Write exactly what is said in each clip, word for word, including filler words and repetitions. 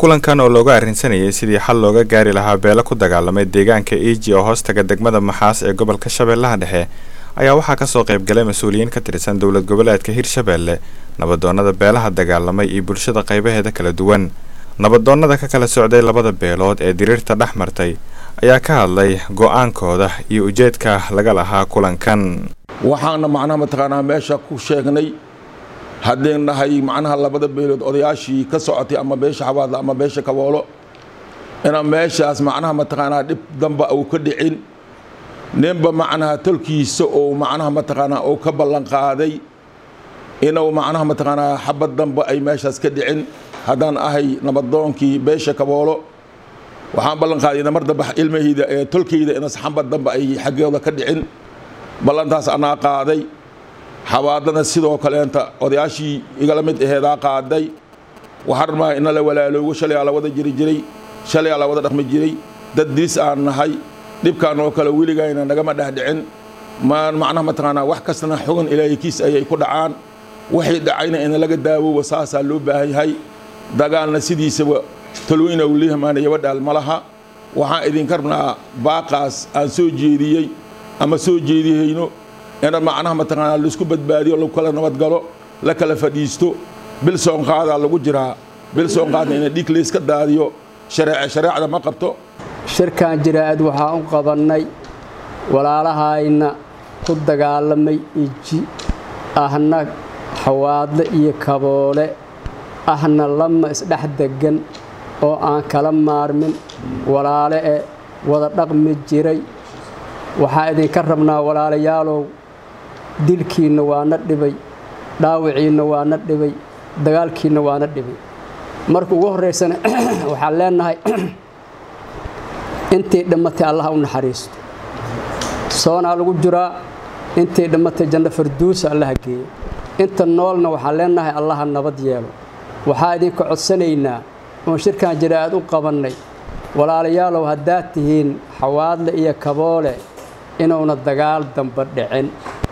kulankan oo looga arrinsanayay sidii xal looga gaari lahaa beelo ku dagaalamay deegaanka Eji oo hoostaga degmada Maxaas ee gobolka Shabeellaha Dhexe ayaa waxaa ka soo qayb galay mas'uuliyiin ka tirsan dawlad goboleedka Hirshabeelle, nabadoonnada beelaha dagaalamay iyo bulshada qaybaheeda kala duwan. nabadoonnada ka kala socday labada beelood ee diriirta dhex martay ayaa ka hadlay go'aankooda iyo ujeedka laga lahaa kulankan. waxaana macnaha mataqaanaa meesha ku sheegnay haddeen nahay macnaha labada beelood odayaashii ka socotay ama beesha xawaadla ama beesha kaboolo ina meeshaas macnaha mataqaanaa dib damba uu ka dhicin ninba macnaha tolkiisa oo macnaha mataqaanaa oo ka ballan qaaday inuu macnaha mataqaanaa xabad damba ay meeshaas ka dhicin. haddaan ahay nabadoonkii beesha kaboolo waxaan ballan qaaday mar damba ilmahayda ee tolkayda in xabad damba ay xaggooda ka dhicin. ballantaas anaa qaaday. xawaadlana sidoo kaleenta odayaashii igala mid aheedaa qaaday. waxaan rabaa in la walaaloogo shalay ala wada jiri jiray shalay ala wada dhaqmi jiray dad diis aan nahay dhibkaan oo kale weligayna nagama dhahdhicin maan macnaha mataqaanaa wax kastana xogan ilaahay kiis ayay ku dhacaan waxay dhacayna in laga daawo saasaa loo baahan yahay. dagaalna sidiisaba talweyna uu leeyahay wadhaal malaha. waxaan idinka rabnaa baaqaas aan soo jeediyey ama soo jeediyeyno in macnaha mataqaanaa la isku badbaadiyo lagu kala nabad galo la kala fadhiisto bil soon qaada lagu jiraa bil soon qaadna in dhig leeska daadiyo sharci sharciida ma qabto. shirkaan jiraad waxa uu qabanay walaalahayna ku dagaalamay Eji ahna xawaadle iyo kaboole ahna lama isdhex degan oo aan kala maarmin walaale ee wada dhaqmi jiray. waxa idinka rabnaa walaalayaalow dilkiina waana dhibay dhaawiciina waana dhibay dagaalkiina waana dhibay. markuu ugu horeysana waxaan leenahay intii dhamatay Allah u naxariisto soona lagu jiraa intii dhamatay janno farduus Allah geeyo inta noolna waxaan leenahay Allah nabad yeelo. waxaa idinka codsanaynaa oo shirkaan jiraad u qabanay walaalayaalow haddaad tihiin xawaadle iyo kaboole inuuna dagaal damba dhicin.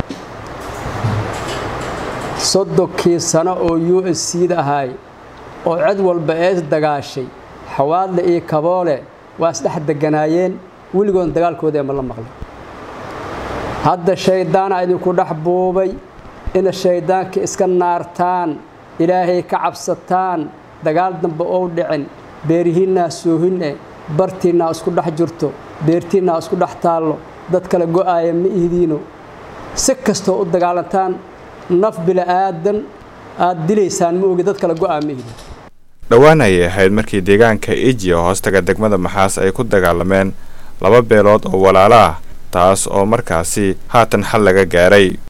soddokii sano oo U S C da ahay oo cid walba ee dagaashay xawaadle iyo kaboole waa isdhex deganaayeen weligood dagaalkooda ma la maqlay. hadda shaydaan idinku dhex buubay in shaydaanka iska naartaan ilaahay ka cabsataan dagaal dambe oo dhicin beerihiina soohine bartiina isku dhex jirto beertiina isku dhex taalo dad kala go'aaya ma ihidiino si kasto u dagaalantaan naf bila aadan aad dileysaan ma ogi dad kala go'aa ma ihidin. dhawaan ayay ahayd markii deegaanka Eji oo hoostaga degmada Maxaas ay ku dagaalameen laba beelood oo walaalo ah taas oo markaasi haatan xal laga gaaray.